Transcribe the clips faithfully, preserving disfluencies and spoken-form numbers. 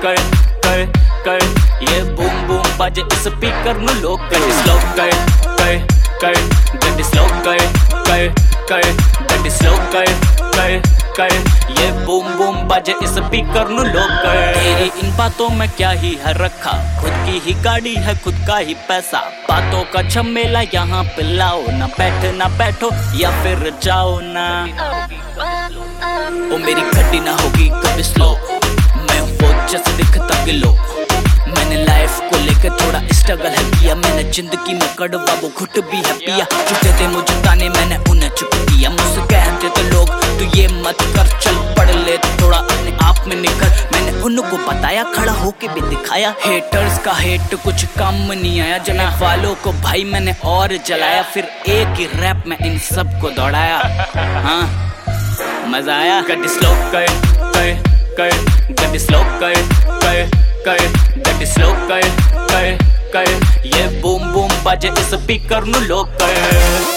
कर कर कर ये बूम बूम बाजे इस स्पीकर नु लोग गड्डी स्लो कर कर कर गड्डी स्लो कर कर कर गड्डी स्लो कर कर कर ये बूम बूम बाजे इस स्पीकर नु लोग कर। तेरी इन बातों में क्या ही है रखा, खुद की ही गाड़ी है खुद का ही पैसा, बातों का झमेला यहाँ पे लाओ ना, बैठ ना बैठो या फिर जाओ ना। ओ मेरी गड्डी ना होगी कभी स्लो, मैं वो जैसे दिखता गिलो, मैंने लाइफ को लेकर थोड़ा स्ट्रगल है किया, मैंने जिंदगी में कड़वा वो घुट भी है पिया, चुके थे मुझे ताने मैंने उन्हें चुप किया, मुझसे कहते थे लोग तू ये मत कर चल पढ़ ले थोड़ा अपने आप में निखर, मैंने उनको बताया खड़ा होके भी दिखाया, हेटर्स का हेट कुछ काम नहीं आया, जलने वालों को भाई मैंने और जलाया, फिर एक ही रैप में इन सबको दौड़ाया। हाँ मजा आया। गड्डी स्लो कर कर कर गड्डी स्लो कर कर कर गड्डी स्लो कर कर कर ये बूम बूम बाजे इस स्पीकर नु लोग कर।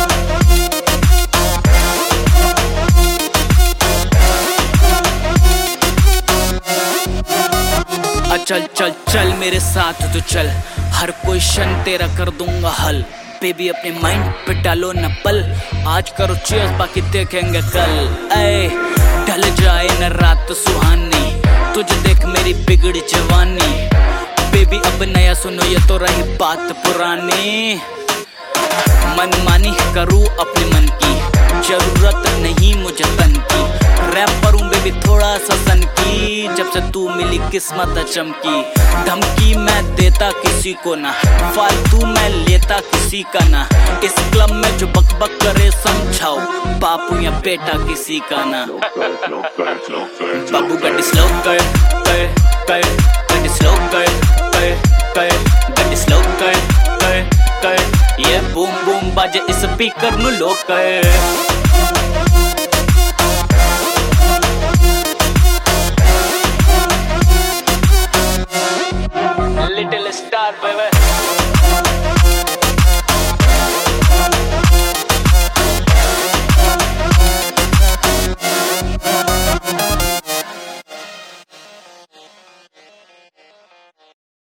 चल चल चल मेरे साथ तो चल, हर क्वेश्चन तेरा कर दूंगा हल, बेबी अपने माइंड पे डालो न पल, आज करो चीयर्स बाकी देखेंगे कल। ऐ ढल जाए न रात सुहानी, तुझे देख मेरी बिगड़ी जवानी, बेबी अब नया सुनो ये तो रही बात पुरानी, मन मानी करूँ अपने मन की, जरूरत नहीं मुझे तन की, रैपर हूँ बेबी थोड़ा सा सन की, जब से तू मिली किस्मत चमकी, धमकी मैं देता किसी को ना, फालतू मैं लेता किसी का ना, इस क्लब में जो बक बक करे समझाओ, बापू या बेटा किसी का ना। बाबू गड्डी स्लो कर कर कर गड्डी स्लो कर कर कर गड्डी स्लो कर कर कर ये बूम बूम बाजे इस स्पीकर नु लोग कर। Little star baby